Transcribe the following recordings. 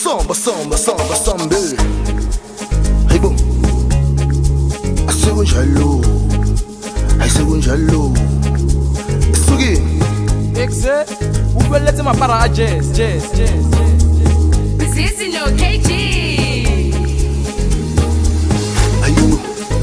Sombe Ribo Asekunjalo Asekunjalo Sugi Exe Ubelete mapara jazz Sisi no KG Ayibo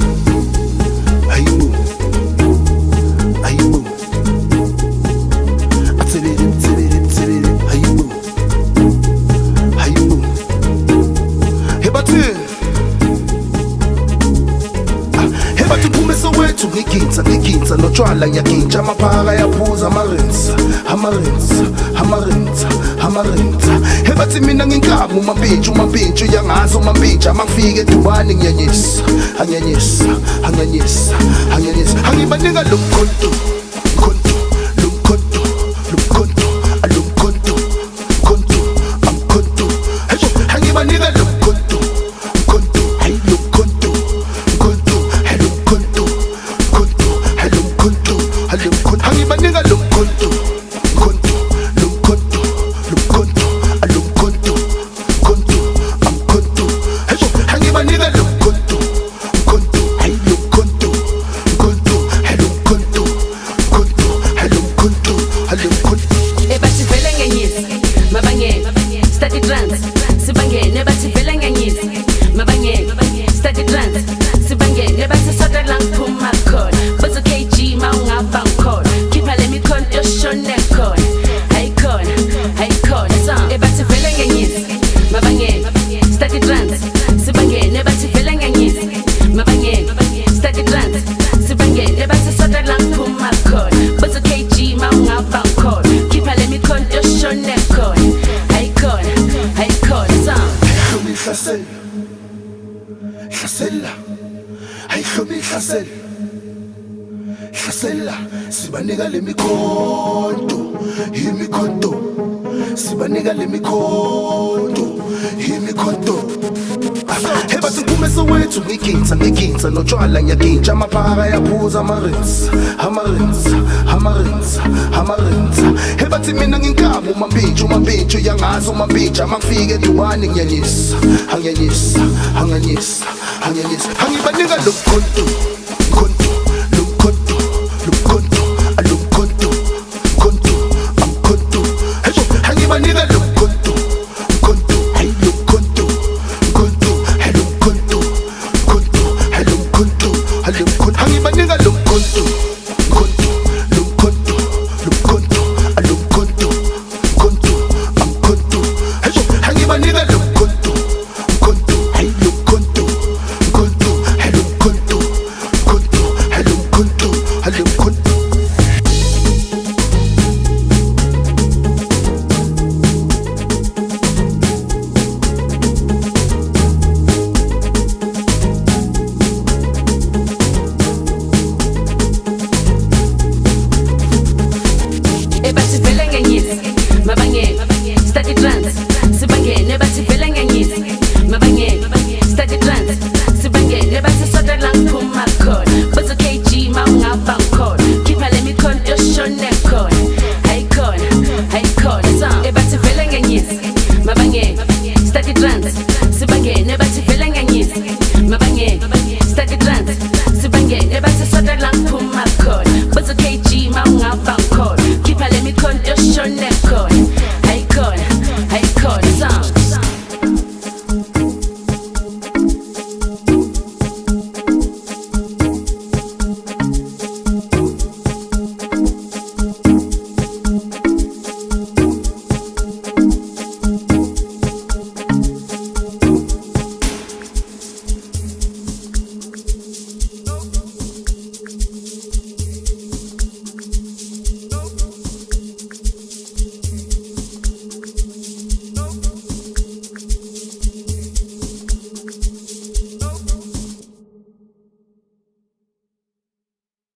ngikitsa notshwala ngiyagintsha amaphaka yaphuza amarenza hebathi mina nginkabi umampintshi uyangazi umampintshi amangifike edubane ngiyanyisa angibanika lo mkhonto angibanika lo mkhonto angibanika lo mkhonto angibanika lo mkhonto ebathi vele ngenyisi mabangene study trance sibangene bathi vele ngenyisi mabangene study trance sibangene bathi soda lang phuma khona bathi KG mawungaba ngikhona khipha le mikhonto yoshone khona ayikhona song ebathi vele ngenyisi mabangene study trance sibangene bathi vele ngenyisi mabangene study trance sibangene bathi soda lang phuma khona bathi KG mawungaba ngikhona khipha le mikhonto yoshone khona ayikhona song hlasela sibanika le mikhonto sibanika le mikhonto hebathi kume sowethu ngigintsa notshwala ngiyagintsha amaphaka yaphuza amarenza hebathi mina nginkabi umampintshi uyangazi umampintshi amangifike edubane ngiyanyisa angibanika lo mkhonto